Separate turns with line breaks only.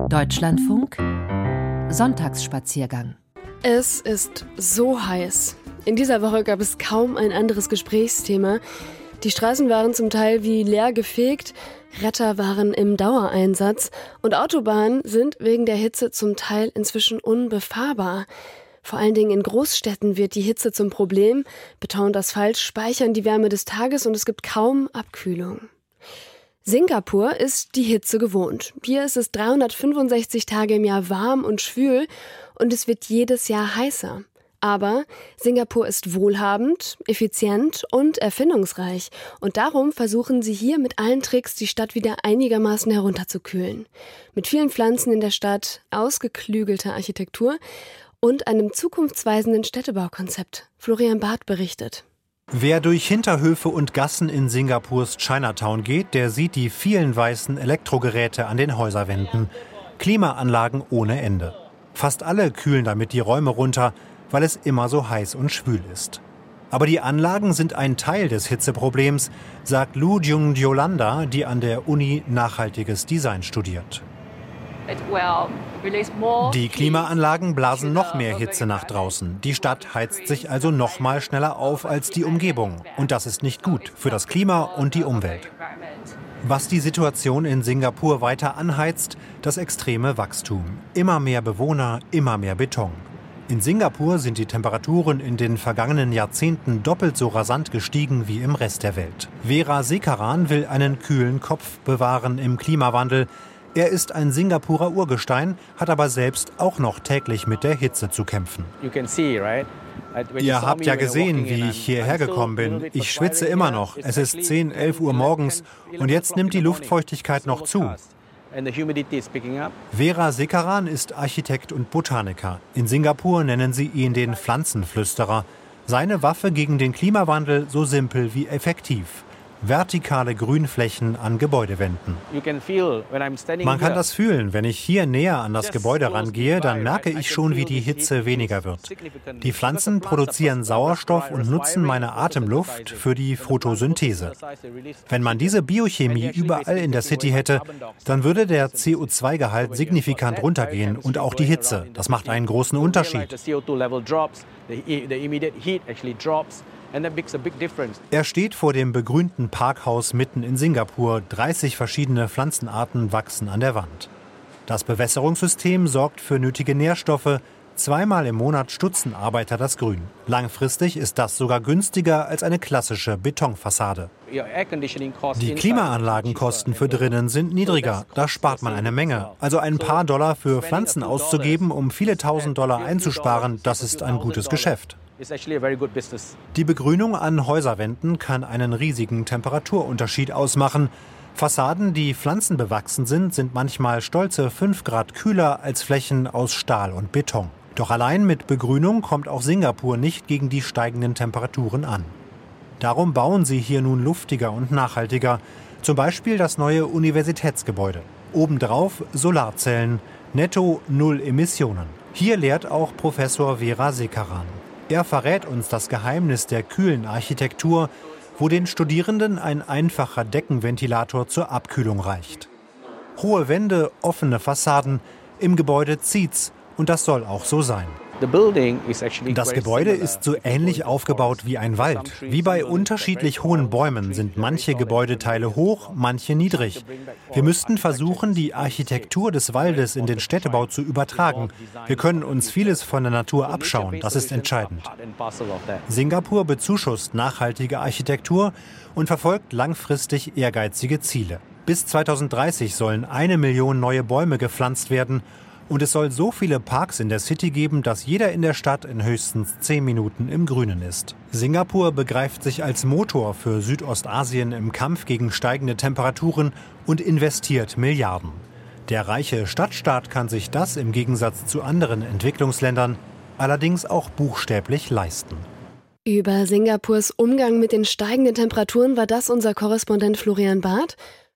Deutschlandfunk Sonntagsspaziergang.
Es ist so heiß. In dieser Woche gab es kaum ein anderes Gesprächsthema. Die Straßen waren zum Teil wie leer gefegt, Retter waren im Dauereinsatz und Autobahnen sind wegen der Hitze zum Teil inzwischen unbefahrbar. Vor allen Dingen in Großstädten wird die Hitze zum Problem. Beton und Asphalt speichern die Wärme des Tages und es gibt kaum Abkühlung. Singapur ist die Hitze gewohnt. Hier ist es 365 Tage im Jahr warm und schwül und es wird jedes Jahr heißer. Aber Singapur ist wohlhabend, effizient und erfindungsreich. Und darum versuchen sie hier mit allen Tricks, die Stadt wieder einigermaßen herunterzukühlen. Mit vielen Pflanzen in der Stadt, ausgeklügelter Architektur und einem zukunftsweisenden Städtebaukonzept. Florian Barth berichtet.
Wer durch Hinterhöfe und Gassen in Singapurs Chinatown geht, der sieht die vielen weißen Elektrogeräte an den Häuserwänden. Klimaanlagen ohne Ende. Fast alle kühlen damit die Räume runter, weil es immer so heiß und schwül ist. Aber die Anlagen sind ein Teil des Hitzeproblems, sagt Lu Jung Yolanda, die an der Uni nachhaltiges Design studiert. Die Klimaanlagen blasen noch mehr Hitze nach draußen. Die Stadt heizt sich also noch mal schneller auf als die Umgebung. Und das ist nicht gut für das Klima und die Umwelt. Was die Situation in Singapur weiter anheizt, das extreme Wachstum. Immer mehr Bewohner, immer mehr Beton. In Singapur sind die Temperaturen in den vergangenen Jahrzehnten doppelt so rasant gestiegen wie im Rest der Welt. Vera Sekaran will einen kühlen Kopf bewahren im Klimawandel. Er ist ein Singapurer Urgestein, hat aber selbst auch noch täglich mit der Hitze zu kämpfen. Ihr habt ja gesehen, wie ich hierher gekommen bin. Ich schwitze immer noch. Es ist 10, 11 Uhr morgens und jetzt nimmt die Luftfeuchtigkeit noch zu. Vera Sekaran ist Architekt und Botaniker. In Singapur nennen sie ihn den Pflanzenflüsterer. Seine Waffe gegen den Klimawandel so simpel wie effektiv. Vertikale Grünflächen an Gebäudewänden. Man kann das fühlen, wenn ich hier näher an das Gebäude rangehe, dann merke ich schon, wie die Hitze weniger wird. Die Pflanzen produzieren Sauerstoff und nutzen meine Atemluft für die Photosynthese. Wenn man diese Biochemie überall in der City hätte, dann würde der CO2-Gehalt signifikant runtergehen und auch die Hitze. Das macht einen großen Unterschied. Er steht vor dem begrünten Parkhaus mitten in Singapur. 30 verschiedene Pflanzenarten wachsen an der Wand. Das Bewässerungssystem sorgt für nötige Nährstoffe. 2-mal im Monat stutzen Arbeiter das Grün. Langfristig ist das sogar günstiger als eine klassische Betonfassade. Die Klimaanlagenkosten für drinnen sind niedriger. Da spart man eine Menge. Also ein paar Dollar für Pflanzen auszugeben, um viele tausend Dollar einzusparen, das ist ein gutes Geschäft. Die Begrünung an Häuserwänden kann einen riesigen Temperaturunterschied ausmachen. Fassaden, die pflanzenbewachsen sind, sind manchmal stolze 5 Grad kühler als Flächen aus Stahl und Beton. Doch allein mit Begrünung kommt auch Singapur nicht gegen die steigenden Temperaturen an. Darum bauen sie hier nun luftiger und nachhaltiger. Zum Beispiel das neue Universitätsgebäude. Obendrauf Solarzellen, netto 0 Emissionen. Hier lehrt auch Professor Vera Sekaran. Er verrät uns das Geheimnis der kühlen Architektur, wo den Studierenden ein einfacher Deckenventilator zur Abkühlung reicht. Hohe Wände, offene Fassaden, im Gebäude zieht's und das soll auch so sein. Das Gebäude ist so ähnlich aufgebaut wie ein Wald. Wie bei unterschiedlich hohen Bäumen sind manche Gebäudeteile hoch, manche niedrig. Wir müssten versuchen, die Architektur des Waldes in den Städtebau zu übertragen. Wir können uns vieles von der Natur abschauen, das ist entscheidend. Singapur bezuschusst nachhaltige Architektur und verfolgt langfristig ehrgeizige Ziele. Bis 2030 sollen 1 Million neue Bäume gepflanzt werden. Und es soll so viele Parks in der City geben, dass jeder in der Stadt in höchstens 10 Minuten im Grünen ist. Singapur begreift sich als Motor für Südostasien im Kampf gegen steigende Temperaturen und investiert Milliarden. Der reiche Stadtstaat kann sich das im Gegensatz zu anderen Entwicklungsländern allerdings auch buchstäblich leisten.
Über Singapurs Umgang mit den steigenden Temperaturen war das unser Korrespondent Florian Barth.